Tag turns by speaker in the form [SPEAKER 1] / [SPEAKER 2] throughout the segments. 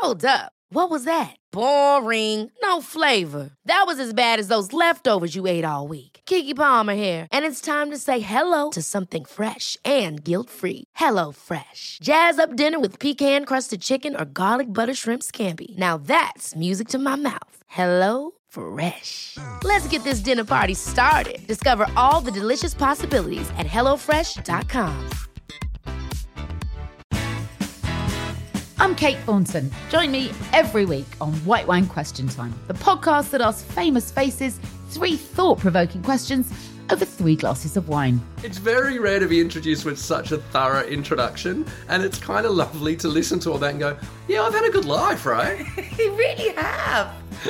[SPEAKER 1] Hold up. What was that? Boring. No flavor. That was as bad as those leftovers you ate all week. Keke Palmer here, and it's time to say hello to something fresh and guilt-free. Hello Fresh. Jazz up dinner with pecan-crusted chicken or garlic butter shrimp scampi. Now that's music to my mouth. Hello Fresh. Let's get this dinner party started. Discover all the delicious possibilities at hellofresh.com.
[SPEAKER 2] I'm Kate Thornton. Join me every week on White Wine Question Time, the podcast that asks famous faces 3 thought-provoking questions over 3 glasses of wine.
[SPEAKER 3] It's very rare to be introduced with such a thorough introduction, and it's kind of lovely to listen to all that and go, yeah, I've had a good life, right?
[SPEAKER 2] You really have.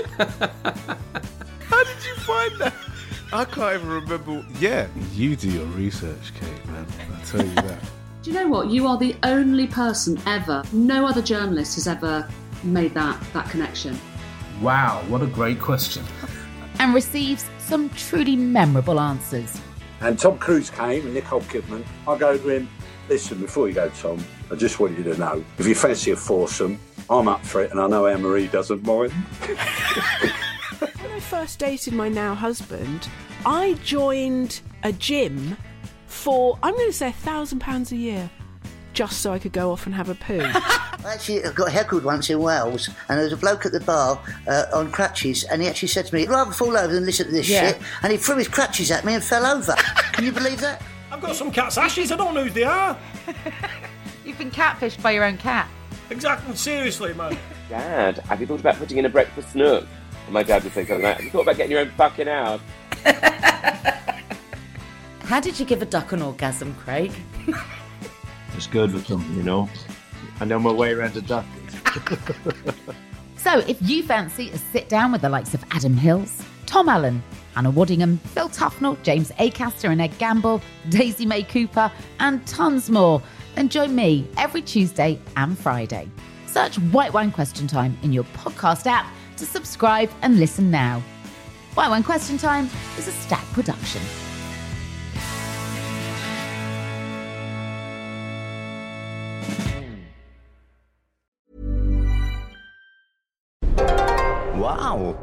[SPEAKER 4] How did you find that? I can't even remember. Yeah, you do your research, Kate, man. I'll tell you that.
[SPEAKER 5] Do you know what? You are the only person ever, no other journalist has ever made that connection.
[SPEAKER 6] Wow, what a great question.
[SPEAKER 2] And receives some truly memorable answers.
[SPEAKER 7] And Tom Cruise came and Nicole Kidman. I go to him, listen, before you go, Tom, I just want you to know, if you fancy a foursome, I'm up for it and I know Anne-Marie doesn't mind.
[SPEAKER 8] When I first dated my now husband, I joined a gym for, I'm going to say £1,000 a year, just so I could go off and have a poo.
[SPEAKER 9] Actually, I got heckled once in Wales, and there was a bloke at the bar on crutches, and he actually said to me, I'd rather fall over than listen to this shit, and he threw his crutches at me and fell over. Can you believe that?
[SPEAKER 10] I've got some cat's ashes, I don't know who they are.
[SPEAKER 2] You've been catfished by your own cat.
[SPEAKER 10] Exactly, seriously, man.
[SPEAKER 11] Dad, have you thought about putting in a breakfast nook? And my dad would say something like, have you thought about getting your own fucking house?
[SPEAKER 2] How did you give a duck an orgasm, Craig?
[SPEAKER 6] It's good with them, you know. I know my way around a duck.
[SPEAKER 2] So if you fancy a sit-down with the likes of Adam Hills, Tom Allen, Anna Waddingham, Phil Tufnell, James Acaster and Ed Gamble, Daisy May Cooper, and tons more, then join me every Tuesday and Friday. Search White Wine Question Time in your podcast app to subscribe and listen now. White Wine Question Time is a Stack production.
[SPEAKER 12] Wow.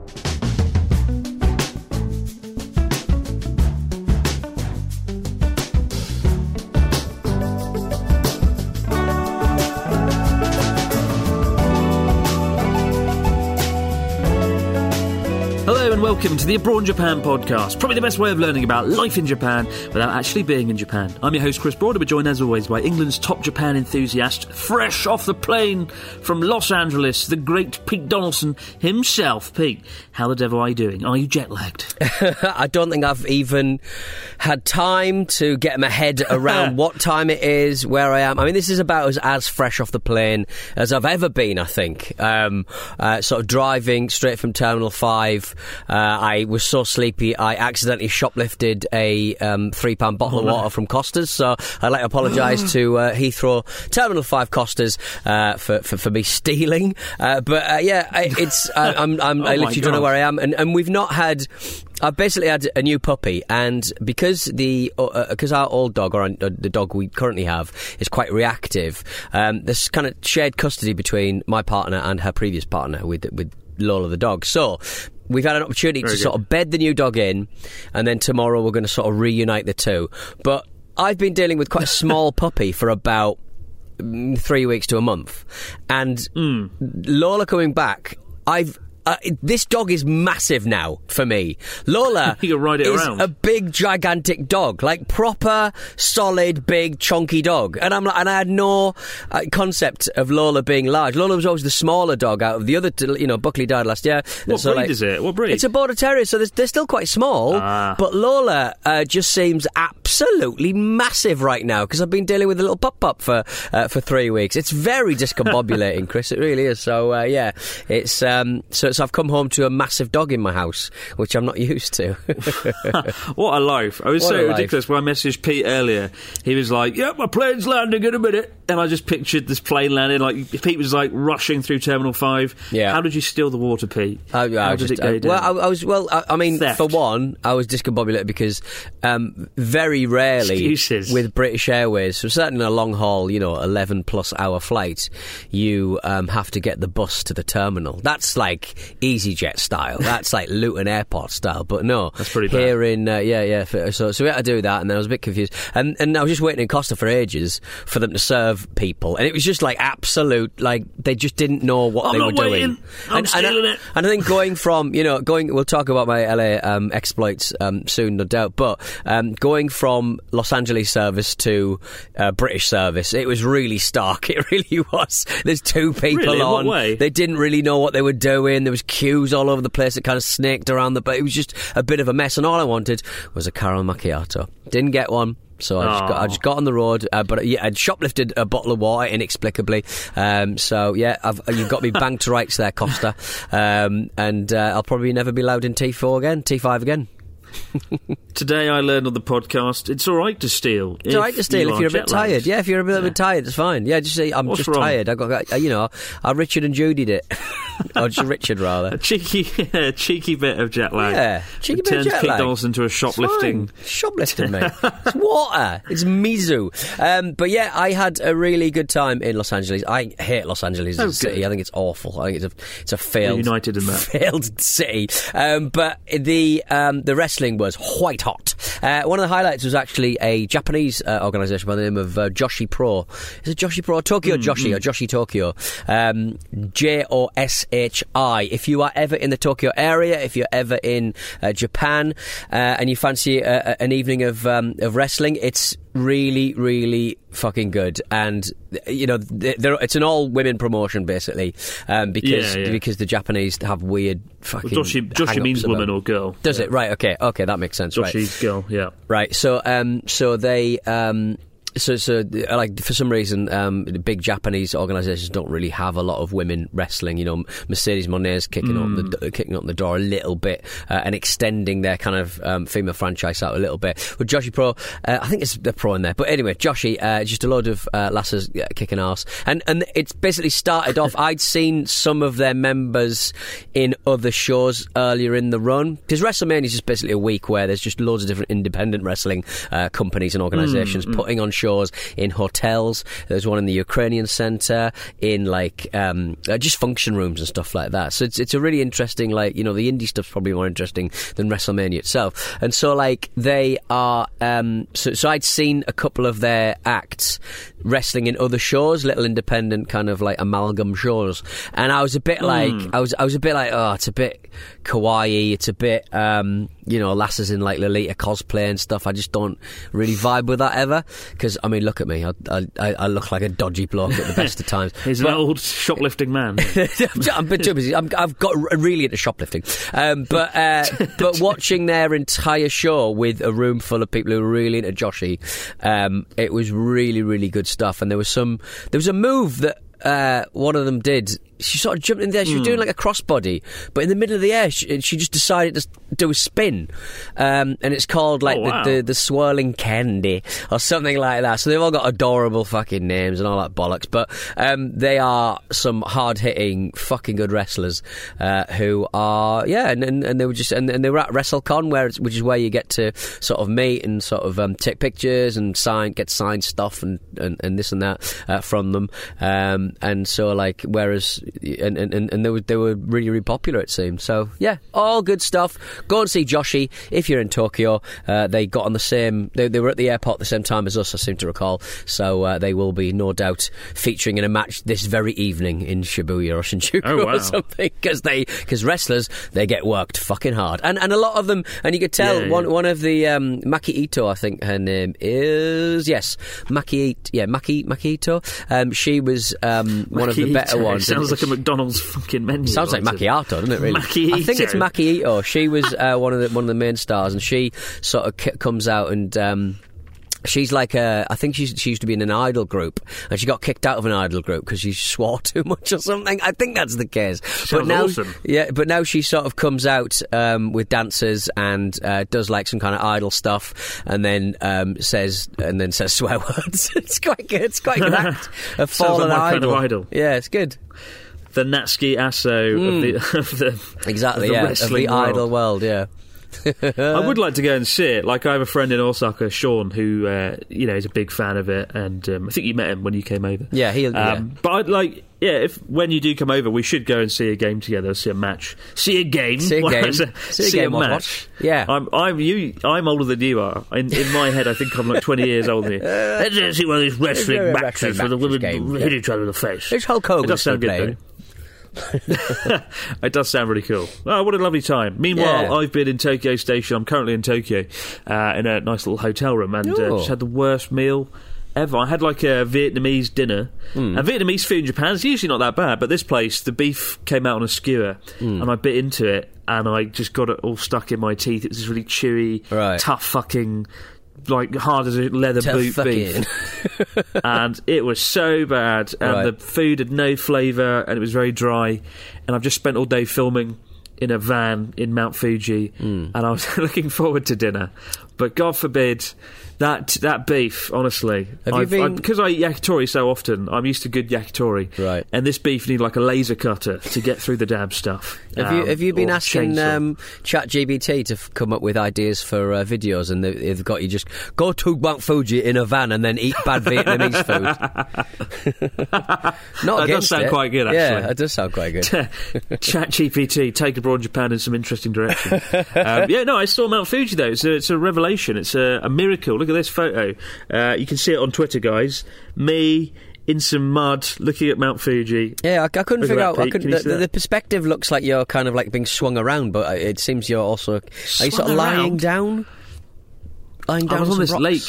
[SPEAKER 13] Hello and welcome to the Abroad Japan podcast, probably the best way of learning about life in Japan without actually being in Japan. I'm your host Chris Broad, we're joined as always by England's top Japan enthusiast, fresh off the plane from Los Angeles, the great Pete Donaldson himself. Pete, how the devil are you doing? Are you jet lagged?
[SPEAKER 14] I don't think I've even had time to get my head around what time it is, where I am. I mean, this is about as fresh off the plane as I've ever been, I think. Sort of driving straight from Terminal 5. I was so sleepy I accidentally shoplifted a £3 bottle of water from Costa's, so I'd like to apologise to Heathrow Terminal 5 Costa's for me stealing. I literally don't know where I am, and we've not had. I've basically had a new puppy, and because our old dog, or the dog we currently have, is quite reactive, there's kind of shared custody between my partner and her previous partner with Lola the dog. So we've had an opportunity to sort of bed the new dog in, and then tomorrow we're going to sort of reunite the two. But I've been dealing with quite a small puppy for about 3 weeks to a month, and Lola coming back, this dog is massive now for me. Lola
[SPEAKER 13] you can ride it
[SPEAKER 14] is
[SPEAKER 13] around.
[SPEAKER 14] A big, gigantic dog, like proper, solid, big, chunky dog. And I had no concept of Lola being large. Lola was always the smaller dog out of the other. Buckley died last year.
[SPEAKER 13] What breed is it? What breed?
[SPEAKER 14] It's a Border Terrier, so they're still quite small. But Lola just seems absolutely massive right now because I've been dealing with a little pup for 3 weeks. It's very discombobulating, Chris. It really is. So it's so I've come home to a massive dog in my house, which I'm not used to.
[SPEAKER 13] What a life. I was
[SPEAKER 14] What
[SPEAKER 13] so
[SPEAKER 14] a life.
[SPEAKER 13] ridiculous. When I messaged Pete earlier, he was like, "Yep, my plane's landing in a minute." And I just pictured this plane landing. Like, Pete was like rushing through Terminal 5.
[SPEAKER 14] Yeah.
[SPEAKER 13] How did you steal the water, Pete?
[SPEAKER 14] I
[SPEAKER 13] did it go down?
[SPEAKER 14] I mean,
[SPEAKER 13] Theft.
[SPEAKER 14] for one, I was discombobulated because very rarely
[SPEAKER 13] Excuses.
[SPEAKER 14] with British Airways, so certainly on a long haul, 11+ hour flight, you have to get the bus to the terminal. That's like EasyJet style. That's like Luton Airport style. But no,
[SPEAKER 13] That's pretty bad.
[SPEAKER 14] here in So we had to do that, and then I was a bit confused, and I was just waiting in Costa for ages for them to serve people, and it was just like absolute, like they just didn't know what they were doing.
[SPEAKER 13] I'm stealing it.
[SPEAKER 14] And I think going from, we'll talk about my LA exploits soon, no doubt, but going from Los Angeles service to British service, it was really stark. It really was. There's two people
[SPEAKER 13] Really? In what
[SPEAKER 14] on.
[SPEAKER 13] way?
[SPEAKER 14] They didn't really know what they were doing. There was queues all over the place that kind of snaked around but it was just a bit of a mess, and all I wanted was a caramel macchiato. Didn't get one. So I just got on the road, but I'd shoplifted a bottle of water inexplicably. You've got me banged to rights there, Costa. And I'll probably never be allowed in T5 again.
[SPEAKER 13] Today I learned on the podcast it's all right to steal.
[SPEAKER 14] It's all right to steal if you're a bit
[SPEAKER 13] jet-lagged.
[SPEAKER 14] tired. Yeah, if you're a little bit tired, it's fine. Yeah, just say I'm
[SPEAKER 13] What's
[SPEAKER 14] just
[SPEAKER 13] wrong?
[SPEAKER 14] tired. I Richard and Judy'd it, or just Richard rather.
[SPEAKER 13] A cheeky bit of jet lag.
[SPEAKER 14] Yeah, cheeky bit of
[SPEAKER 13] turns
[SPEAKER 14] jet
[SPEAKER 13] Pete
[SPEAKER 14] lag.
[SPEAKER 13] Donaldson into a shoplifting.
[SPEAKER 14] Shoplifting, mate. It's water. It's mizu. But yeah, I had a really good time in Los Angeles. I hate Los Angeles as a city. I think it's awful. I think it's a failed,
[SPEAKER 13] United in that.
[SPEAKER 14] failed city. But the wrestling was white hot. One of the highlights was actually a Japanese organisation by the name of Joshi Pro. Is it Joshi Pro? Tokyo Joshi or Joshi Tokyo. JOSHI. If you are ever in the Tokyo area, if you're ever in Japan, and you fancy an evening of wrestling, it's really, really fucking good. And it's an all-women promotion basically, because the Japanese have weird fucking
[SPEAKER 13] Joshi
[SPEAKER 14] hang-ups
[SPEAKER 13] means
[SPEAKER 14] about-
[SPEAKER 13] woman or girl.
[SPEAKER 14] Does it? Right, okay, that makes sense.
[SPEAKER 13] Joshi's girl, yeah.
[SPEAKER 14] Right, so they So, like, for some reason, the big Japanese organisations don't really have a lot of women wrestling. Mercedes Moné's kicking up the door a little bit and extending their kind of female franchise out a little bit. With Joshi Pro, I think it's the pro in there. But anyway, Joshi, just a load of lasses kicking arse. And it's basically started off, I'd seen some of their members in other shows earlier in the run. Because WrestleMania is just basically a week where there's just loads of different independent wrestling companies and organisations putting on shows in hotels. There's one in the Ukrainian Centre, in just function rooms and stuff like that. So it's a really interesting, the indie stuff's probably more interesting than WrestleMania itself. And so they are so I'd seen a couple of their acts wrestling in other shows, little independent kind of like amalgam shows, and I was a bit I was a bit like, oh, it's a bit kawaii, it's a bit lasses in like Lolita cosplay and stuff. I just don't really vibe with that ever, because I mean, look at me, I look like a dodgy bloke at the best of times.
[SPEAKER 13] He's an old shoplifting man.
[SPEAKER 14] I'm a bit too busy. I've got really into shoplifting, but watching their entire show with a room full of people who were really into Joshi, it was really, really good stuff. And there was a move that one of them did. She sort of jumped in there. She was doing like a crossbody, but in the middle of the air, she just decided to do a spin, and it's called the swirling candy or something like that. So they've all got adorable fucking names and all that bollocks, but they are some hard hitting fucking good wrestlers who are and they were just and they were at WrestleCon, which is where you get to sort of meet and sort of take pictures and get signed stuff and this and that from them, and so whereas. And they were really, really popular, it seemed. So yeah, all good stuff. Go and see Joshi if you're in Tokyo. They got on the same. They were at the airport at the same time as us, I seem to recall. So they will be no doubt featuring in a match this very evening in Shibuya or Shinjuku or something. Because wrestlers, they get worked fucking hard, and a lot of them. And you could tell one of the Maki Ito, I think her name is Maki Ito. She was one of the better ones.
[SPEAKER 13] Sounds like a McDonald's fucking menu.
[SPEAKER 14] Sounds like macchiato, doesn't it? Really?
[SPEAKER 13] Macchiato.
[SPEAKER 14] I think it's Maki Ito. She was one of the main stars, and she sort of comes out and She's like I think she used to be in an idol group, and she got kicked out of an idol group because she swore too much or something. I think that's the case.
[SPEAKER 13] Sounds awesome.
[SPEAKER 14] But now she sort of comes out with dancers and does like some kind of idol stuff, and then says swear words. It's quite good. It's quite a good act. A fallen
[SPEAKER 13] like my
[SPEAKER 14] idol.
[SPEAKER 13] kind of idol.
[SPEAKER 14] Yeah, it's good.
[SPEAKER 13] The Natsuki Asso of the
[SPEAKER 14] exactly,
[SPEAKER 13] of the
[SPEAKER 14] yeah,
[SPEAKER 13] wrestling
[SPEAKER 14] of the idol world, yeah.
[SPEAKER 13] I would like to go and see it. Like, I have a friend in Osaka, Sean, who is a big fan of it, and I think you met him when you came over.
[SPEAKER 14] Yeah,
[SPEAKER 13] but I'd like, if when you do come over, we should go and see a game together, see a match, see a game,
[SPEAKER 14] see a match.
[SPEAKER 13] Watch.
[SPEAKER 14] Yeah,
[SPEAKER 13] I'm older than you are. In my head, I think I'm like 20 years older than you. Let's see one of these wrestling matches where the women hit each other in the face.
[SPEAKER 14] It's Hulk Hogan.
[SPEAKER 13] It does sound good, though. It does sound really cool. Oh, what a lovely time. Meanwhile, I've been in Tokyo Station. I'm currently in Tokyo in a nice little hotel room, and just had the worst meal ever. I had like a Vietnamese dinner. And Vietnamese food in Japan is usually not that bad, but this place, the beef came out on a skewer, and I bit into it, and I just got it all stuck in my teeth. It was this really chewy, tough fucking, like, hard as a leather boot beef. And it was so bad, and the food had no flavour, and it was very dry, and I've just spent all day filming in a van in Mount Fuji, and I was looking forward to dinner, but God forbid that beef, honestly. Because I eat yakitori so often, I'm used to good yakitori,
[SPEAKER 14] right? And
[SPEAKER 13] this beef needed like a laser cutter to get through the damn stuff.
[SPEAKER 14] Have you been asking ChatGPT to come up with ideas for videos, and they've got you just go to Mount Fuji in a van and then eat bad Vietnamese food?
[SPEAKER 13] That does sound quite good, actually.
[SPEAKER 14] Yeah, it does sound quite good.
[SPEAKER 13] ChatGPT, take abroad Japan in some interesting direction. I saw Mount Fuji though. It's a revelation. It's a miracle. Look at this photo. You can see it on Twitter, guys. Me in some mud, looking at Mount Fuji.
[SPEAKER 14] Yeah, I couldn't figure out. The perspective looks like you're kind of like being swung around, but it seems you're also. Are you sort of lying down?
[SPEAKER 13] I was on this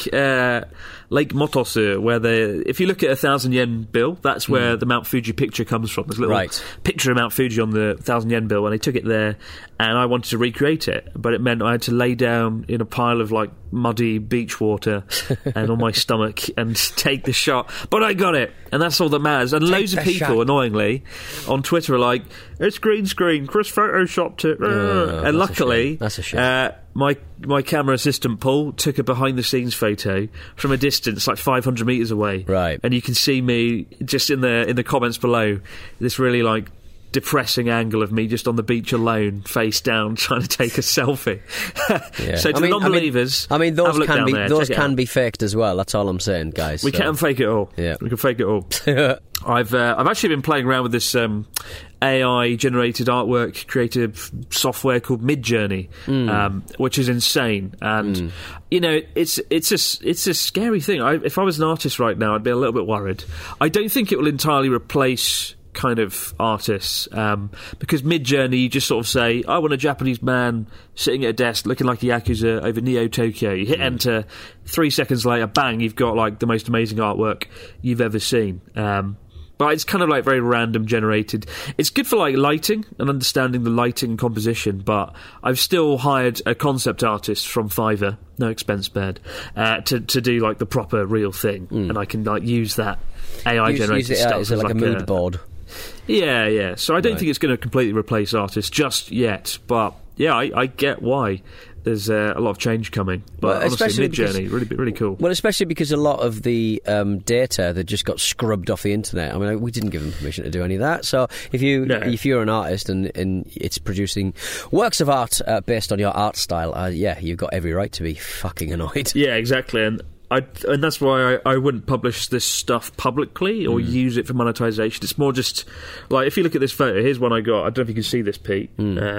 [SPEAKER 13] Lake Motosu, where if you look at a 1,000 yen bill, that's where the Mount Fuji picture comes from. There's a little picture of Mount Fuji on the 1,000 yen bill, and they took it there, and I wanted to recreate it, but it meant I had to lay down in a pile of like muddy beach water and on my stomach and take the shot. But I got it, and that's all that matters. And loads of people, annoyingly, on Twitter are like, "It's green screen, Chris photoshopped it," and luckily,
[SPEAKER 14] that's a shame.
[SPEAKER 13] My camera assistant Paul took a behind the scenes photo from a distance like 500 metres away,
[SPEAKER 14] right?
[SPEAKER 13] And you can see me just in the comments below, this really like depressing angle of me just on the beach alone, face down, trying to take a selfie. So to the non-believers,
[SPEAKER 14] those can be faked as well. That's all I'm saying, guys.
[SPEAKER 13] We can fake it all.
[SPEAKER 14] Yeah,
[SPEAKER 13] we can fake it all. I've actually been playing around with this AI-generated artwork creative software called Midjourney, which is insane. And it's a scary thing. If I was an artist right now, I'd be a little bit worried. I don't think it will entirely replace kind of artists, because Midjourney, you just sort of say, I want a Japanese man sitting at a desk looking like a Yakuza over Neo Tokyo. You hit enter, 3 seconds later, bang, you've got like the most amazing artwork you've ever seen. But it's kind of like very random generated. It's good for like lighting and understanding the lighting and composition, but I've still hired a concept artist from Fiverr, no expense spared, to do like the proper real thing, and I can like use that AI generated stuff
[SPEAKER 14] as like a mood board.
[SPEAKER 13] Yeah. So I don't think it's going to completely replace artists just yet, but yeah, I get why. There's a lot of change coming, but honestly, Midjourney, really cool.
[SPEAKER 14] Well, especially because a lot of the data that just got scrubbed off the internet. I mean, we didn't give them permission to do any of that. So if you're an artist and it's producing works of art based on your art style, you've got every right to be fucking annoyed.
[SPEAKER 13] Yeah, exactly, and that's why I wouldn't publish this stuff publicly or use it for monetization. It's more just like, if you look at this photo, here's one I got. I don't know if you can see this, Pete.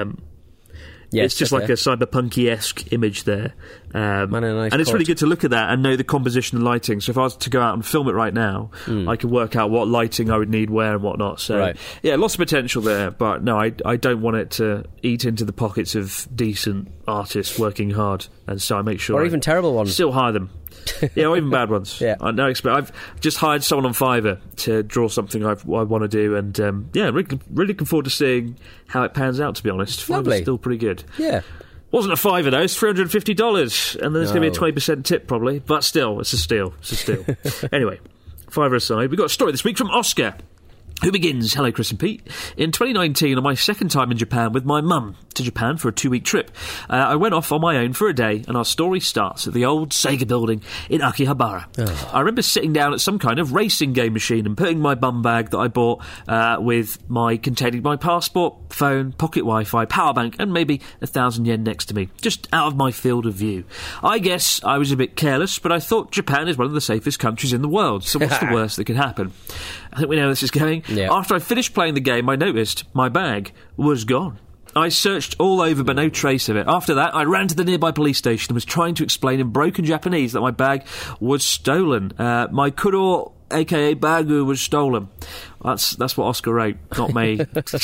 [SPEAKER 13] Yes, it's just like a cyberpunky-esque image there. And it's really good to look at that and know the composition and lighting. So if I was to go out and film it right now, I could work out what lighting I would need where and whatnot. So, yeah, lots of potential there. But no, I don't want it to eat into the pockets of decent artists working hard. And so I make sure...
[SPEAKER 14] Or even terrible ones.
[SPEAKER 13] Still hire them. Yeah, or even bad ones.
[SPEAKER 14] Yeah.
[SPEAKER 13] I've just hired someone on Fiverr to draw something I want to do, and really looking forward to seeing how it pans out, to be honest.
[SPEAKER 14] Lovely.
[SPEAKER 13] Fiverr's still pretty good.
[SPEAKER 14] Yeah.
[SPEAKER 13] Wasn't a fiver though, it's $350. And then there's going to be a 20% tip probably. But still, it's a steal. Anyway, fiver aside, we've got a story this week from Oscar, who begins, hello Chris and Pete. In 2019, on my second time in Japan with my mum to Japan for a 2-week trip, I went off on my own for a day, and our story starts at the old Sega building in Akihabara.
[SPEAKER 14] Oh.
[SPEAKER 13] I remember sitting down at some kind of racing game machine and putting my bum bag that I bought containing my passport, phone, pocket Wi-Fi, power bank, and maybe 1,000 yen next to me, just out of my field of view. I guess I was a bit careless, but I thought Japan is one of the safest countries in the world, so what's the worst that could happen? I think we know where this is going.
[SPEAKER 14] Yeah.
[SPEAKER 13] After I finished playing the game, I noticed my bag was gone. I searched all over, but no trace of it. After that, I ran to the nearby police station and was trying to explain in broken Japanese that my bag was stolen. My kuro, a.k.a. bagu, was stolen. That's what Oscar wrote, not me.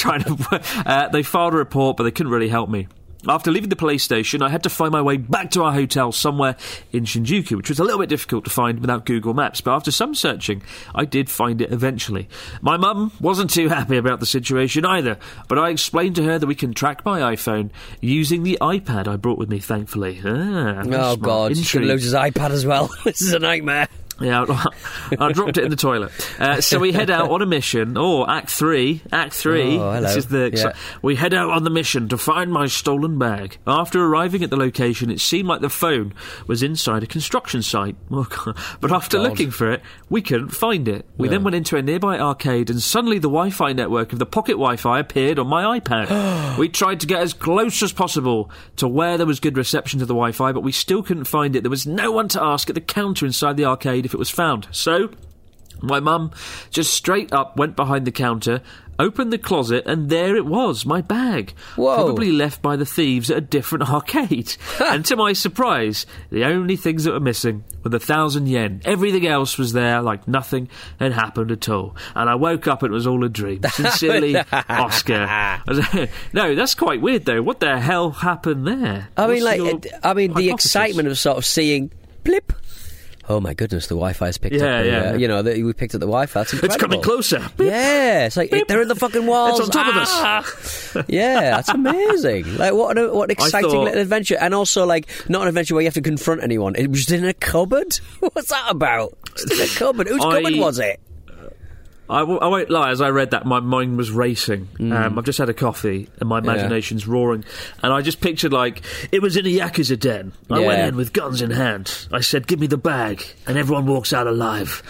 [SPEAKER 13] They filed a report, but they couldn't really help me. After leaving the police station, I had to find my way back to our hotel somewhere in Shinjuku, which was a little bit difficult to find without Google Maps, but after some searching, I did find it eventually. My mum wasn't too happy about the situation either, but I explained to her that we can track my iPhone using the iPad I brought with me, thankfully.
[SPEAKER 14] Oh, God, you should lose his iPad as well. This is a nightmare.
[SPEAKER 13] Yeah, I dropped it in the toilet. So we head out on a mission. Act 3.
[SPEAKER 14] Oh, hello.
[SPEAKER 13] This is we head out on the mission to find my stolen bag. After arriving at the location, it seemed like the phone was inside a construction site. But after looking for it, we couldn't find it. We then went into a nearby arcade, and suddenly the Wi-Fi network of the pocket Wi-Fi appeared on my iPad. We tried to get as close as possible to where there was good reception to the Wi-Fi, but we still couldn't find it. There was no one to ask at the counter inside the arcade if it was found. So my mum just straight up went behind the counter, opened the closet, and there it was, my bag.
[SPEAKER 14] Whoa.
[SPEAKER 13] Probably left by the thieves at a different arcade. And to my surprise, the only things that were missing were the 1,000 yen. Everything else was there, like nothing had happened at all. And I woke up and it was all a dream. Sincerely, Oscar. No, that's quite weird though. What the hell happened there?
[SPEAKER 14] The excitement of sort of seeing blip. Oh my goodness, the Wi-Fi's picked up. We picked up the Wi-Fi. That's incredible.
[SPEAKER 13] It's coming closer.
[SPEAKER 14] Yeah, it's like they're in the fucking walls.
[SPEAKER 13] It's on top of us.
[SPEAKER 14] Yeah, that's amazing. Like what an exciting little adventure, and also like not an adventure where you have to confront anyone. It was in a cupboard. What's that about? It's in a cupboard. Whose cupboard was it?
[SPEAKER 13] I won't lie, as I read that, my mind was racing. I've just had a coffee and my imagination's roaring. And I just pictured, like, it was in a Yakuza den. I went in with guns in hand. I said, give me the bag. And everyone walks out alive.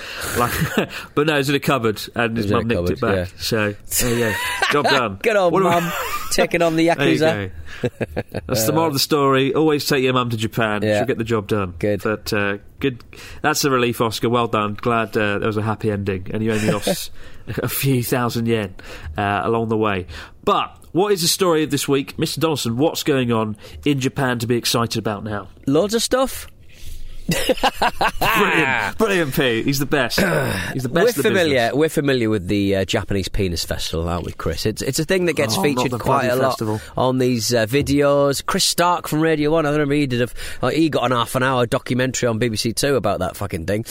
[SPEAKER 13] But no, it's in a cupboard. And his mum nicked it back. Yeah. So, there you go. Job done.
[SPEAKER 14] Good old mum. Taking on the Yakuza.
[SPEAKER 13] There you go. That's the moral of the story. Always take your mum to Japan. She'll get the job done.
[SPEAKER 14] Good.
[SPEAKER 13] But good. That's a relief, Oscar. Well done. Glad there was a happy ending, and you only lost a few 1,000 yen along the way. But what is the story of this week, Mr. Donaldson? What's going on in Japan to be excited about now?
[SPEAKER 14] Loads of stuff.
[SPEAKER 13] Brilliant, Pete. He's the best. He's the best.
[SPEAKER 14] We're familiar with the Japanese Penis Festival, aren't we, Chris? It's a thing that gets featured quite a lot on these videos. Chris Stark from Radio 1, I don't know, he got an half-an-hour documentary on BBC Two about that fucking thing.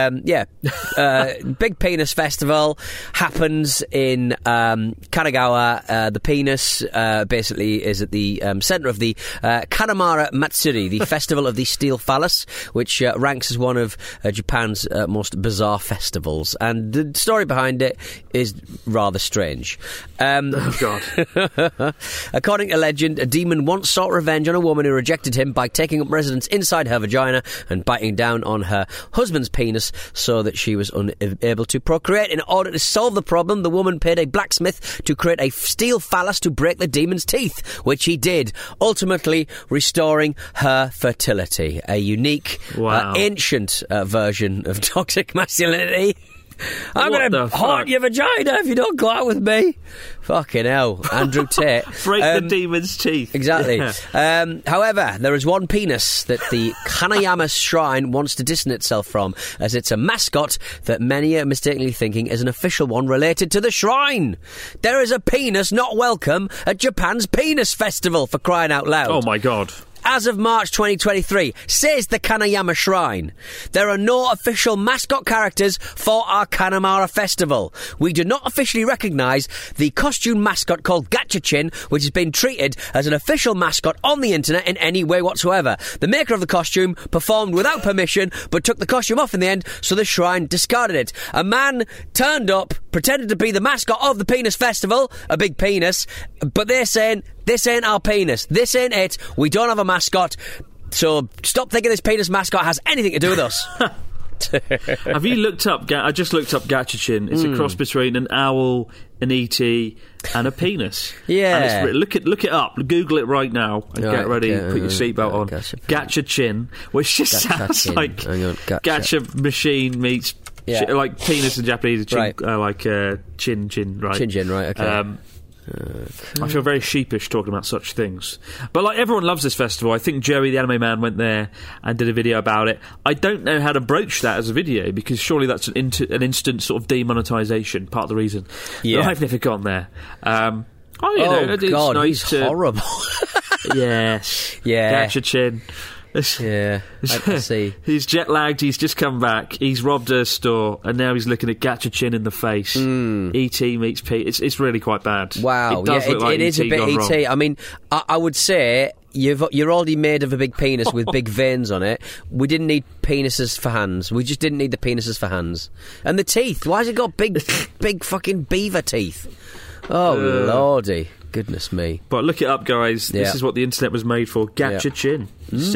[SPEAKER 14] Big Penis Festival happens in Kanagawa. The penis basically is at the centre of the Kanamara Matsuri, the Festival of the Steel Phallus, which ranks as one of Japan's most bizarre festivals. And the story behind it is rather strange.
[SPEAKER 13] Oh, God.
[SPEAKER 14] According to legend, a demon once sought revenge on a woman who rejected him by taking up residence inside her vagina and biting down on her husband's penis so that she was unable to procreate. In order to solve the problem, the woman paid a blacksmith to create a steel phallus to break the demon's teeth, which he did, ultimately restoring her fertility. A unique, ancient version of toxic masculinity. I'm going to haunt your vagina if you don't go out with me. Fucking hell, Andrew Tate.
[SPEAKER 13] Break the demon's teeth.
[SPEAKER 14] Exactly. However, there is one penis that the Kanayama Shrine wants to distance itself from, as it's a mascot that many are mistakenly thinking is an official one related to the shrine. There is a penis not welcome at Japan's Penis Festival, for crying out loud.
[SPEAKER 13] Oh, my God.
[SPEAKER 14] as of March 2023, says the Kanayama Shrine, there are no official mascot characters for our Kanamara festival. We do not officially recognise the costume mascot called Gachachin, which has been treated as an official mascot on the internet in any way whatsoever. The maker of the costume performed without permission, but took the costume off in the end, so the shrine discarded it. A man turned up, pretended to be the mascot of the Penis Festival, a big penis, but they're saying, this ain't our penis, this ain't it, we don't have a mascot, so stop thinking this penis mascot has anything to do with us.
[SPEAKER 13] Have you looked up, I just looked up Gachachin, it's a cross between an owl, an E.T. and a penis.
[SPEAKER 14] Yeah.
[SPEAKER 13] And look it up, Google it right now and get ready, put your seatbelt on. Gachachin, which just sounds like Gacha machine meets like penis in Japanese, chin,
[SPEAKER 14] right.
[SPEAKER 13] chin, right?
[SPEAKER 14] Chin, right, okay.
[SPEAKER 13] I feel very sheepish talking about such things. But like, everyone loves this festival. I think Joey the Anime Man went there and did a video about it. I don't know how to broach that as a video, because surely that's an instant sort of demonetisation, part of the reason.
[SPEAKER 14] Yeah.
[SPEAKER 13] I've never gone there.
[SPEAKER 14] God,
[SPEAKER 13] nice
[SPEAKER 14] he's horrible.
[SPEAKER 13] Yes.
[SPEAKER 14] Yeah.
[SPEAKER 13] Gachachin.
[SPEAKER 14] Yeah, I see.
[SPEAKER 13] He's jet lagged, he's just come back, he's robbed a store, and now he's looking at Gachachin in the face. E.T. meets Pete. It's really quite bad.
[SPEAKER 14] Wow,
[SPEAKER 13] it does look like
[SPEAKER 14] it is a bit E.T. I mean, I would say you're already made of a big penis with big veins on it. We didn't need penises for hands. We just didn't need the penises for hands. And the teeth. Why has it got big fucking beaver teeth? Oh, lordy. Goodness me.
[SPEAKER 13] But look it up, guys. This is what the internet was made for. Gachachin. It's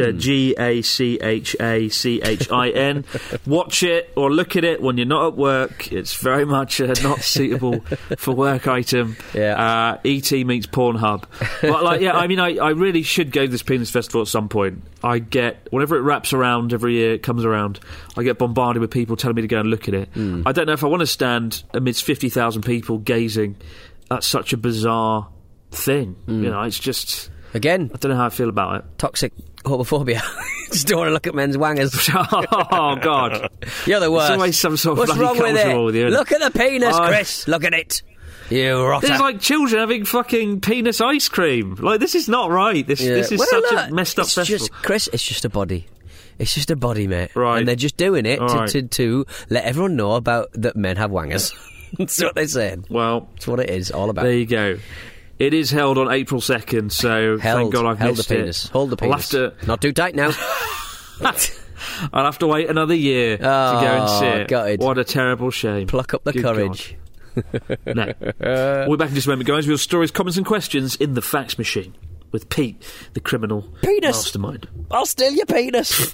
[SPEAKER 13] Gachachin. Watch it or look at it when you're not at work. It's very much a not suitable for work item. E.T. meets Pornhub. But like, I mean, I really should go to this penis festival at some point. I get, whenever it wraps around every year, it comes around, I get bombarded with people telling me to go and look at it. I don't know if I want to stand amidst 50,000 people gazing at such a bizarre thing. You know, it's just,
[SPEAKER 14] again,
[SPEAKER 13] I don't know how I feel about it.
[SPEAKER 14] Toxic homophobia. Just don't want to look at men's wangers.
[SPEAKER 13] Oh God,
[SPEAKER 14] you're the worst.
[SPEAKER 13] There's always some sort of
[SPEAKER 14] What's wrong with it?
[SPEAKER 13] with you.
[SPEAKER 14] Look at the penis, Chris. Look at it. You rotter.
[SPEAKER 13] There's like children having fucking penis ice cream. Like, this is not right. This is such a messed up festival.
[SPEAKER 14] Chris, it's just a body. It's just a body, mate.
[SPEAKER 13] Right.
[SPEAKER 14] And they're just doing it to let everyone know about that men have wangers. That's what they're saying.
[SPEAKER 13] Well,
[SPEAKER 14] that's what it is all about.
[SPEAKER 13] There you go. It is held on April 2nd, so thank God I've missed
[SPEAKER 14] the penis.
[SPEAKER 13] it.
[SPEAKER 14] Hold the penis. Not too tight now.
[SPEAKER 13] I'll have to wait another year to go and see it.
[SPEAKER 14] Gutted.
[SPEAKER 13] What a terrible shame.
[SPEAKER 14] Pluck up the courage.
[SPEAKER 13] No. We'll be back in just a moment, guys, with your stories, comments and questions in the fax machine with Pete, the criminal mastermind.
[SPEAKER 14] I'll steal your penis.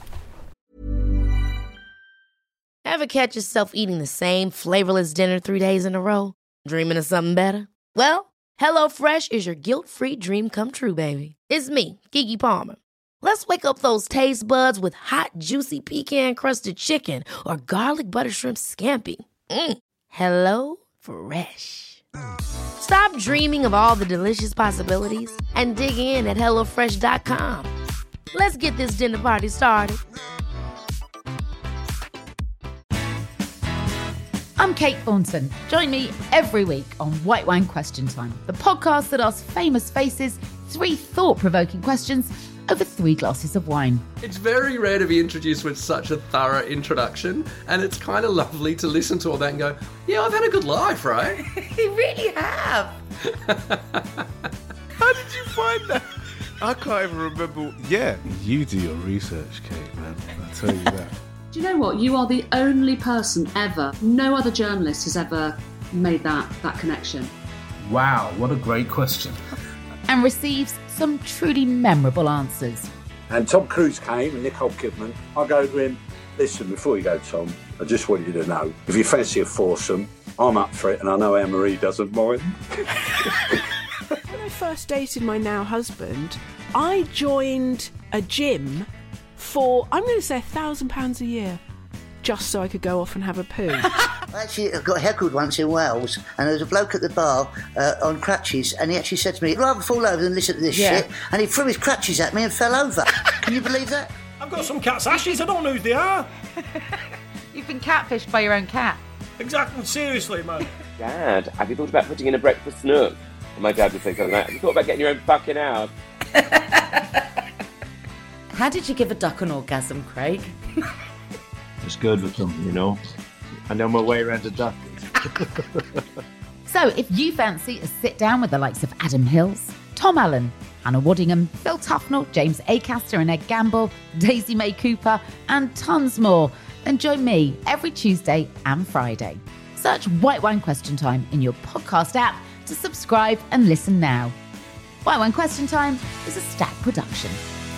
[SPEAKER 1] Ever catch yourself eating the same flavorless dinner 3 days in a row? Dreaming of something better? Well, HelloFresh is your guilt-free dream come true, baby. It's me, Keke Palmer. Let's wake up those taste buds with hot, juicy pecan-crusted chicken or garlic butter shrimp scampi. HelloFresh. Stop dreaming of all the delicious possibilities and dig in at HelloFresh.com. Let's get this dinner party started.
[SPEAKER 2] I'm Kate Thornton. Join me every week on White Wine Question Time, the podcast that asks famous faces 3 thought-provoking questions over 3 glasses of wine.
[SPEAKER 3] It's very rare to be introduced with such a thorough introduction, and it's kind of lovely to listen to all that and go, yeah, I've had a good life, right?
[SPEAKER 2] You really have.
[SPEAKER 4] How did you find that? I can't even remember. Yeah, you do your research, Kate, man. I tell you that.
[SPEAKER 5] Do you know what? You are the only person ever, no other journalist has ever made that connection.
[SPEAKER 10] Wow, what a great question.
[SPEAKER 2] And receives some truly memorable answers.
[SPEAKER 7] And Tom Cruise came and Nicole Kidman. I go to him, listen, before you go, Tom, I just want you to know, if you fancy a foursome, I'm up for it, and I know Anne-Marie doesn't mind.
[SPEAKER 8] When I first dated my now husband, I joined a gym for, I'm going to say £1,000 a year, just so I could go off and have a poo.
[SPEAKER 9] Actually, I got heckled once in Wales, and there was a bloke at the bar on crutches, and he actually said to me, I'd rather fall over than listen to this shit, and he threw his crutches at me and fell over. Can you believe that?
[SPEAKER 10] I've got some cat's ashes, I don't know who they are.
[SPEAKER 2] You've been catfished by your own cat.
[SPEAKER 10] Exactly, seriously, man.
[SPEAKER 11] Dad, have you thought about putting in a breakfast nook? And my dad would say something like that. Have you thought about getting your own fucking house?
[SPEAKER 2] How did you give a duck an orgasm, Craig?
[SPEAKER 6] It's good with them, you know. I know my way around a duck.
[SPEAKER 2] So, if you fancy a sit down with the likes of Adam Hills, Tom Allen, Hannah Waddingham, Phil Tufnell, James Acaster and Ed Gamble, Daisy May Cooper, and tons more, then join me every Tuesday and Friday. Search White Wine Question Time in your podcast app to subscribe and listen now. White Wine Question Time is a Stack production.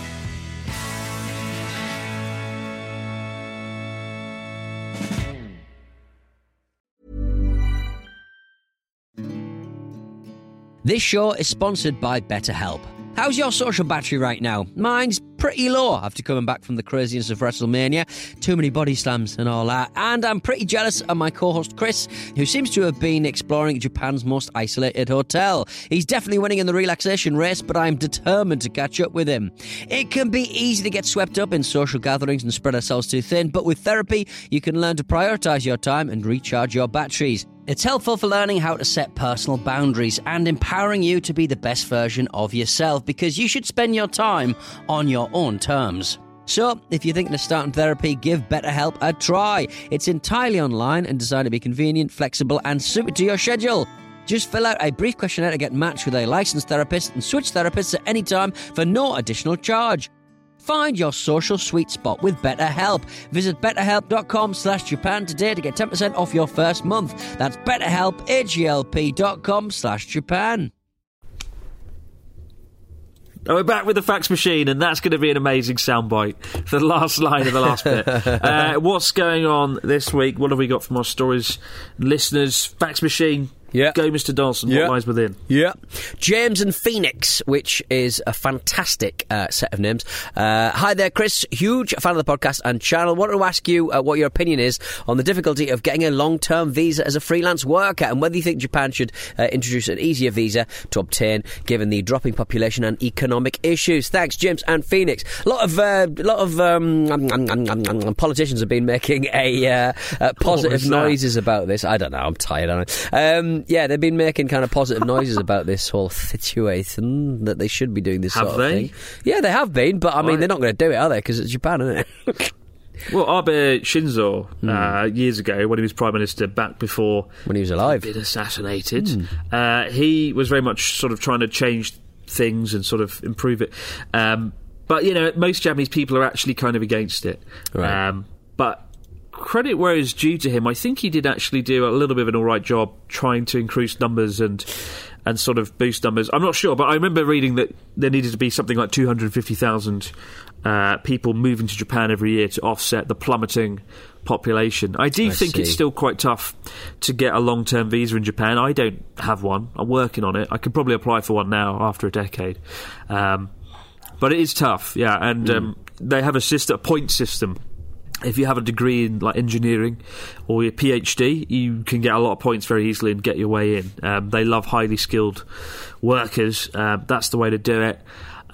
[SPEAKER 14] This show is sponsored by BetterHelp. How's your social battery right now? Mine's pretty low after coming back from the craziness of WrestleMania. Too many body slams and all that. And I'm pretty jealous of my co-host Chris, who seems to have been exploring Japan's most isolated hotel. He's definitely winning in the relaxation race, but I'm determined to catch up with him. It can be easy to get swept up in social gatherings and spread ourselves too thin, but with therapy, you can learn to prioritise your time and recharge your batteries. It's helpful for learning how to set personal boundaries and empowering you to be the best version of yourself, because you should spend your time on your own terms. So, if you're thinking of starting therapy, give BetterHelp a try. It's entirely online and designed to be convenient, flexible and suited to your schedule. Just fill out a brief questionnaire to get matched with a licensed therapist and switch therapists at any time for no additional charge. Find your social sweet spot with BetterHelp. Visit betterhelp.com/Japan today to get 10% off your first month. That's BetterHelp, HELP.com/Japan.
[SPEAKER 13] And we're back with the fax machine, and that's going to be an amazing soundbite for the last line of the last bit. What's going on this week? What have we got from our stories? Listeners, fax machine. Yeah. Go, Mr. Dawson. What lies within?
[SPEAKER 14] Yeah. James and Phoenix, which is a fantastic set of names. Hi there, Chris. Huge fan of the podcast and channel. Wanted to ask you what your opinion is on the difficulty of getting a long-term visa as a freelance worker, and whether you think Japan should introduce an easier visa to obtain, given the dropping population and economic issues. Thanks, James and Phoenix. A lot of politicians have been making positive noises about this. I don't know. I'm tired, aren't I? Yeah, they've been making kind of positive noises about this whole situation, that they should be doing this sort of thing. Yeah, they have been, but I mean, they're not going to do it, are they? Because it's Japan, isn't it?
[SPEAKER 13] Well, Abe Shinzo, years ago, when he was Prime Minister, back before...
[SPEAKER 14] when he was alive.
[SPEAKER 13] He'd been assassinated. He was very much sort of trying to change things and sort of improve it. But, you know, most Japanese people are actually kind of against it.
[SPEAKER 14] Right.
[SPEAKER 13] But... credit where is due to him. I think he did actually do a little bit of an alright job trying to increase numbers and sort of boost numbers. I'm not sure, but I remember reading that there needed to be something like 250,000 people moving to Japan every year to offset the plummeting population. I think it's still quite tough to get a long-term visa in Japan. I don't have one. I'm working on it. I could probably apply for one now after a decade. But it is tough, yeah. And they have a point system. If you have a degree in like engineering or your PhD, you can get a lot of points very easily and get your way in. They love highly skilled workers. That's the way to do it.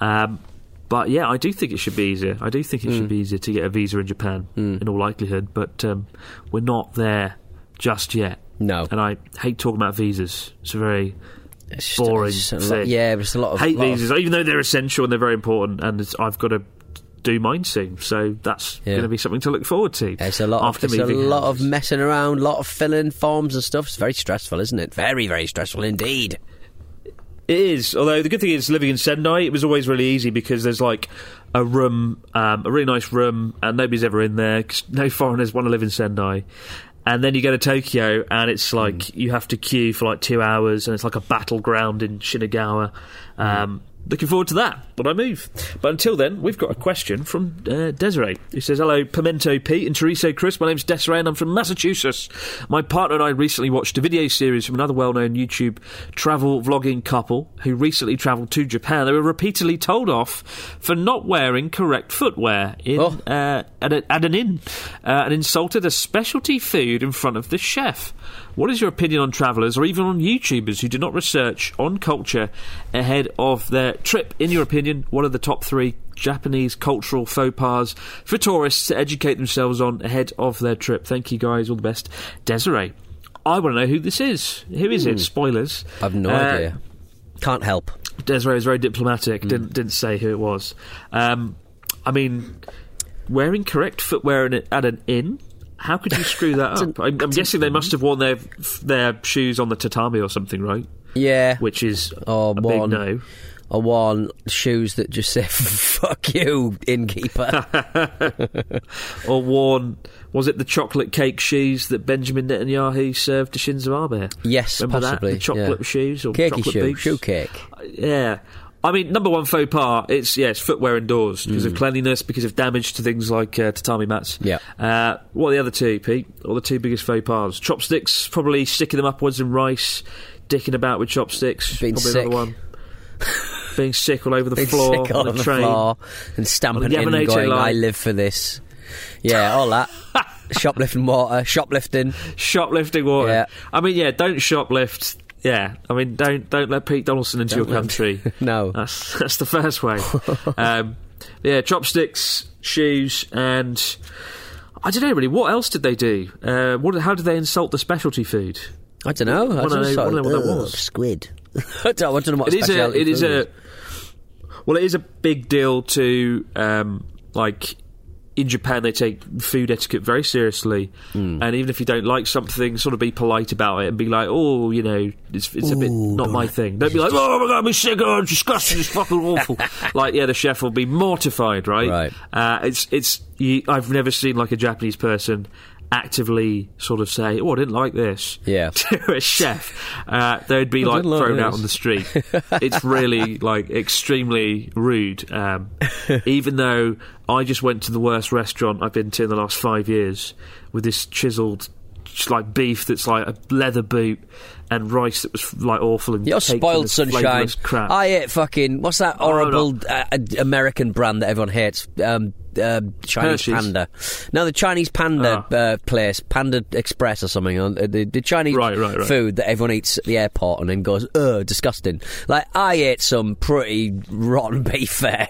[SPEAKER 13] But yeah, I do think it should be easier. I do think it should be easier to get a visa in Japan, in all likelihood. But we're not there just yet.
[SPEAKER 14] No.
[SPEAKER 13] And I hate talking about visas. It's a very boring thing.
[SPEAKER 14] Yeah, but it's a lot of...
[SPEAKER 13] hate visas, even though they're essential and they're very important, and I've got to do mine soon, so that's going to be something to look forward to.
[SPEAKER 14] It's a lot of messing around, a lot of filling forms and stuff. It's very stressful, isn't it? Very, very stressful indeed.
[SPEAKER 13] It is, although the good thing is living in Sendai, it was always really easy because there's like a room, a really nice room, and nobody's ever in there because no foreigners want to live in Sendai. And then you go to Tokyo and it's like you have to queue for like 2 hours, and it's like a battleground in Shinagawa. Looking forward to that when I move. But until then, we've got a question from Desiree, who says, hello, Pimento Pete and Chorizo Chris. My name's Desiree and I'm from Massachusetts. My partner and I recently watched a video series from another well-known YouTube travel vlogging couple who recently travelled to Japan. They were repeatedly told off for not wearing correct footwear at an inn and insulted a specialty food in front of the chef. What is your opinion on travellers or even on YouTubers who do not research on culture ahead of their trip? In your opinion, what are the top 3 Japanese cultural faux pas for tourists to educate themselves on ahead of their trip? Thank you guys, all the best. Desiree, I want to know who this is. Who is it? Spoilers.
[SPEAKER 14] I have no idea. Can't help.
[SPEAKER 13] Desiree is very diplomatic, didn't say who it was. I mean, wearing correct footwear at an inn? How could you screw that up? I'm guessing they must have worn their shoes on the tatami or something, right?
[SPEAKER 14] Yeah.
[SPEAKER 13] Which is a big no.
[SPEAKER 14] Or worn shoes that just say, fuck you, innkeeper.
[SPEAKER 13] Or worn, was it the chocolate cake shoes that Benjamin Netanyahu served to Shinzo Abe?
[SPEAKER 14] Yes,
[SPEAKER 13] remember
[SPEAKER 14] possibly.
[SPEAKER 13] That? The chocolate shoes or
[SPEAKER 14] Cakey
[SPEAKER 13] chocolate
[SPEAKER 14] shoe,
[SPEAKER 13] boots?
[SPEAKER 14] shoe cake.
[SPEAKER 13] Yeah. I mean, number one faux pas, it's footwear indoors because of cleanliness, because of damage to things like tatami mats.
[SPEAKER 14] Yeah.
[SPEAKER 13] What are the other two, Pete? What are the two biggest faux pas? Chopsticks, probably sticking them upwards in rice, dicking about with chopsticks.
[SPEAKER 14] Being
[SPEAKER 13] probably
[SPEAKER 14] sick.
[SPEAKER 13] Another one. Being sick all over the floor
[SPEAKER 14] sick all
[SPEAKER 13] on
[SPEAKER 14] over
[SPEAKER 13] the train.
[SPEAKER 14] Floor and stamping in and going, I live for this. Yeah, all that. Shoplifting water, shoplifting water.
[SPEAKER 13] Yeah. I mean, don't shoplift. Yeah, I mean, don't let Pete Donaldson into your country.
[SPEAKER 14] No,
[SPEAKER 13] that's the first way. Chopsticks, shoes, and I don't know really. What else did they do? How did they insult the specialty food?
[SPEAKER 14] I don't know. I don't know what that was. Squid. I don't know what specialty food is.
[SPEAKER 13] Well, it is a big deal to in Japan they take food etiquette very seriously, and even if you don't like something, sort of be polite about it and be like, oh, it's a bit not my thing. Don't be like, oh my god, I'm sick, oh, it's disgusting, it's fucking awful. The chef will be mortified, right? I've never seen like a Japanese person actively sort of say, oh, I didn't like this to a chef. They'd be like thrown out on the street. It's really extremely rude, even though I just went to the worst restaurant I've been to in the last 5 years with this chiseled beef that's like a leather boot and rice that was awful and
[SPEAKER 14] you're spoiled, sunshine.
[SPEAKER 13] Crap.
[SPEAKER 14] I ate fucking what's that horrible American brand that everyone hates, Chinese
[SPEAKER 13] Hershey's.
[SPEAKER 14] Panda. No, the Chinese Panda place, Panda Express or something, the Chinese food that everyone eats at the airport and then goes, ugh, disgusting. I ate some pretty rotten beef there.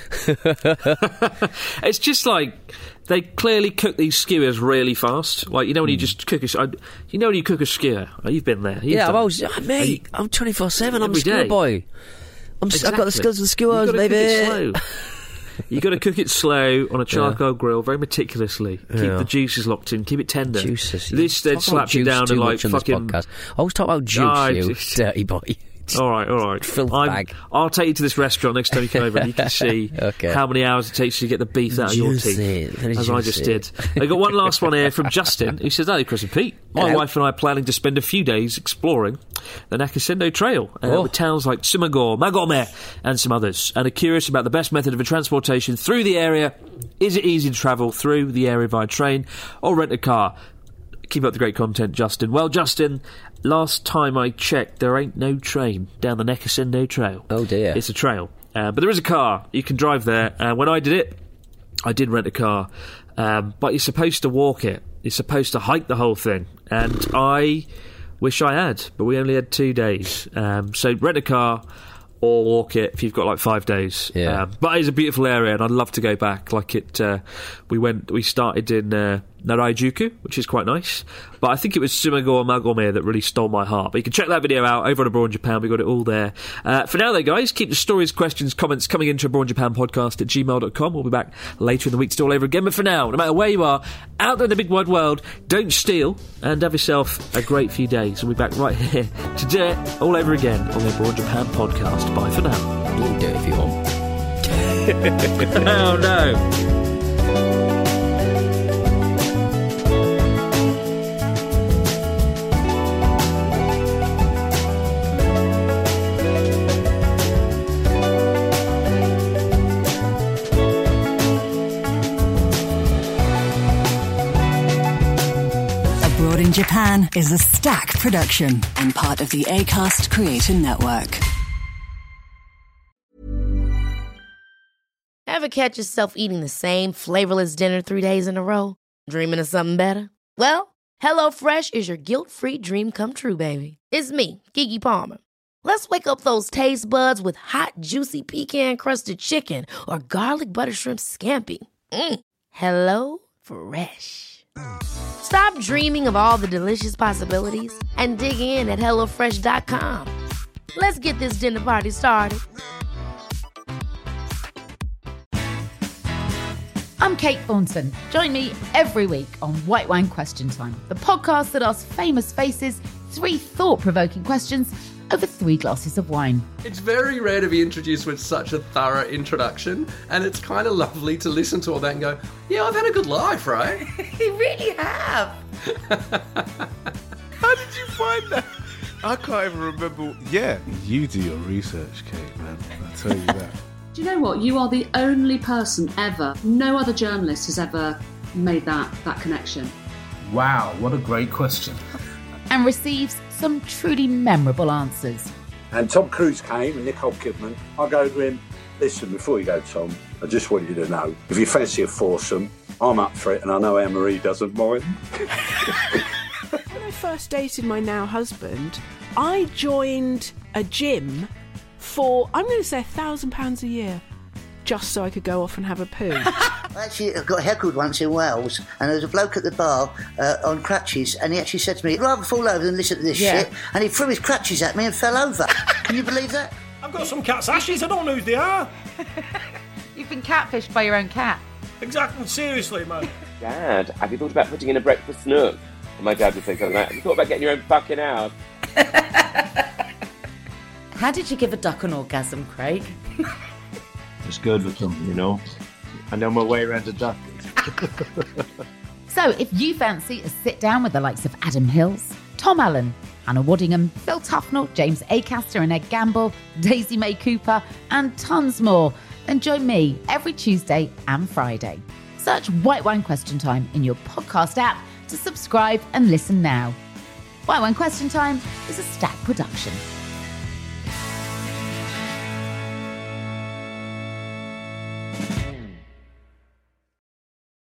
[SPEAKER 13] It's just they clearly cook these skewers really fast. When you just cook when you cook a skewer. You've been there.
[SPEAKER 14] I'm 24/7. I'm a skewer boy. I've got the skills of the skewers, baby.
[SPEAKER 13] You got to cook it slow on a charcoal grill, very meticulously. Keep the juices locked in. Keep it tender.
[SPEAKER 14] Juices.
[SPEAKER 13] This then slaps you down and fucking.
[SPEAKER 14] I always talk about juice, you dirty boy.
[SPEAKER 13] All right.
[SPEAKER 14] Filth bag.
[SPEAKER 13] I'll take you to this restaurant next time you come over and you can see how many hours it takes you to get the beef out of your teeth. As I just did. I got one last one here from Justin, who says, "Hello, Chris and Pete. My wife and I are planning to spend a few days exploring the Nakasendo Trail with towns like Tsumago, Magome, and some others, and are curious about the best method of transportation through the area. Is it easy to travel through the area via train or rent a car?" Keep up the great content, Justin. Well, Justin, last time I checked, there ain't no train down the Nakasendo Trail.
[SPEAKER 14] Oh, dear.
[SPEAKER 13] It's a trail. But there is a car. You can drive there. When I did it, I did rent a car. But you're supposed to walk it. You're supposed to hike the whole thing. And I wish I had, but we only had 2 days. So rent a car or walk it if you've got 5 days.
[SPEAKER 14] Yeah.
[SPEAKER 13] But it's a beautiful area and I'd love to go back. We started in Narayajuku, which is quite nice. But I think it was Tsumago or Magome that really stole my heart. But you can check that video out over on Abroad in Japan. We've got it all there. For now, though, guys, keep the stories, questions, comments coming into Abroad in Japan podcast at gmail.com. We'll be back later in the week to do all over again. But for now, no matter where you are, out there in the big wide world, don't steal and have yourself a great few days. We'll be back right here to do it all over again on the Abroad in Japan podcast. Bye for now.
[SPEAKER 14] You can do it if you want.
[SPEAKER 13] Oh, no.
[SPEAKER 12] In Japan is a Stack production and part of the Acast Creator Network.
[SPEAKER 1] Ever catch yourself eating the same flavorless dinner 3 days in a row? Dreaming of something better? Well, HelloFresh is your guilt-free dream come true, baby. It's me, Keke Palmer. Let's wake up those taste buds with hot, juicy pecan-crusted chicken or garlic butter shrimp scampi. Hello Fresh. Stop dreaming of all the delicious possibilities and dig in at HelloFresh.com. Let's get this dinner party started.
[SPEAKER 2] I'm Kate Thornton. Join me every week on White Wine Question Time, the podcast that asks famous faces 3 thought-provoking questions over 3 glasses of wine.
[SPEAKER 3] It's very rare to be introduced with such a thorough introduction, and it's kind of lovely to listen to all that and go, yeah, I've had a good life, right?
[SPEAKER 2] You really have.
[SPEAKER 4] How did you find that? I can't even remember. Yeah, you do your research, Kate, man. I tell you that.
[SPEAKER 5] Do you know what? You are the only person ever. No other journalist has ever made that connection.
[SPEAKER 10] Wow, what a great question.
[SPEAKER 2] And receives some truly memorable answers.
[SPEAKER 7] And Tom Cruise came and Nicole Kidman. I go to him, listen, before you go, Tom, I just want you to know, if you fancy a foursome, I'm up for it, and I know Anne-Marie doesn't mind.
[SPEAKER 8] When I first dated my now husband, I joined a gym for, I'm going to say £1,000 a year, just so I could go off and have a poo.
[SPEAKER 9] Actually, I got heckled once in Wales, and there was a bloke at the bar on crutches, and he actually said to me, I'd rather fall over than listen to this shit, and he threw his crutches at me and fell over. Can you believe that?
[SPEAKER 10] I've got some cat's ashes, I don't know who they are.
[SPEAKER 2] You've been catfished by your own cat.
[SPEAKER 10] Exactly, seriously, man.
[SPEAKER 11] Dad, have you thought about putting in a breakfast nook? And my dad would say something like, have you thought about getting your own fucking house?
[SPEAKER 15] How did you give a duck an orgasm, Craig?
[SPEAKER 6] It's good with them, you know. I know my way around a duck.
[SPEAKER 2] So if you fancy a sit-down with the likes of Adam Hills, Tom Allen, Hannah Waddingham, Phil Tufnell, James Acaster and Ed Gamble, Daisy May Cooper, and tons more, then join me every Tuesday and Friday. Search White Wine Question Time in your podcast app to subscribe and listen now. White Wine Question Time is a Stack production.